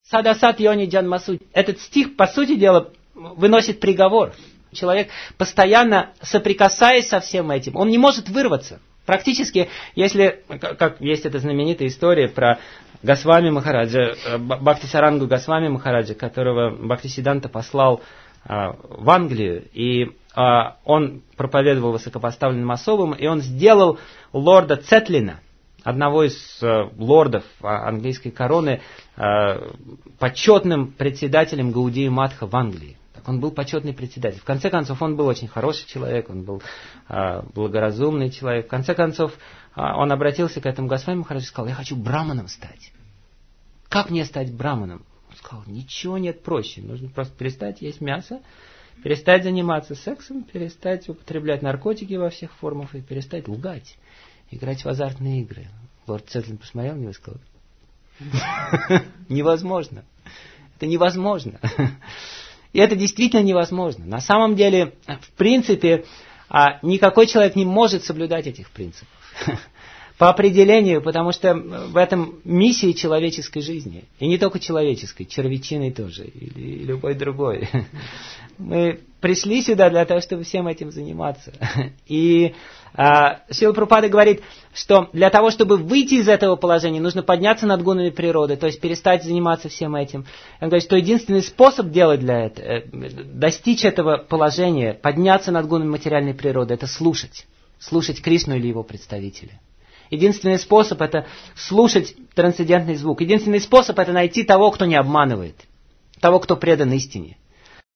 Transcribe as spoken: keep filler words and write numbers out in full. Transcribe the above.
Садасат йони джанмасу. Этот стих, по сути дела, выносит приговор. Человек, постоянно соприкасаясь со всем этим, он не может вырваться. Практически, если, как есть эта знаменитая история про Госвами Махараджа, Бхактисарангу Госвами Махараджа, которого Бхактисиданта послал а, в Англию, и а, он проповедовал высокопоставленным особам, и он сделал лорда Цетлина, одного из а, лордов а, английской короны, а, почетным председателем Гаудии Матха в Англии. Он был почетный председатель. В конце концов, он был очень хороший человек, он был а, благоразумный человек. В конце концов, а, он обратился к этому Госвами Махараджу и сказал: я хочу браманом стать. Как мне стать браманом? Он сказал: ничего нет проще. Нужно просто перестать есть мясо, перестать заниматься сексом, перестать употреблять наркотики во всех формах и перестать лгать, играть в азартные игры. Лорд Цетлин посмотрел на него и сказал: невозможно. Это невозможно. И это действительно невозможно. На самом деле, в принципе, никакой человек не может соблюдать этих принципов. По определению, потому что в этом миссия человеческой жизни. И не только человеческой, червячиной тоже, или любой другой. Мы пришли сюда для того, чтобы всем этим заниматься. И а, Шрила Прабхупада говорит, что для того, чтобы выйти из этого положения, нужно подняться над гунами природы, то есть перестать заниматься всем этим. Он говорит, что единственный способ делать для этого, достичь этого положения, подняться над гунами материальной природы, это слушать. Слушать Кришну или его представителя. Единственный способ это слушать трансцендентный звук. Единственный способ это найти того, кто не обманывает. Того, кто предан истине.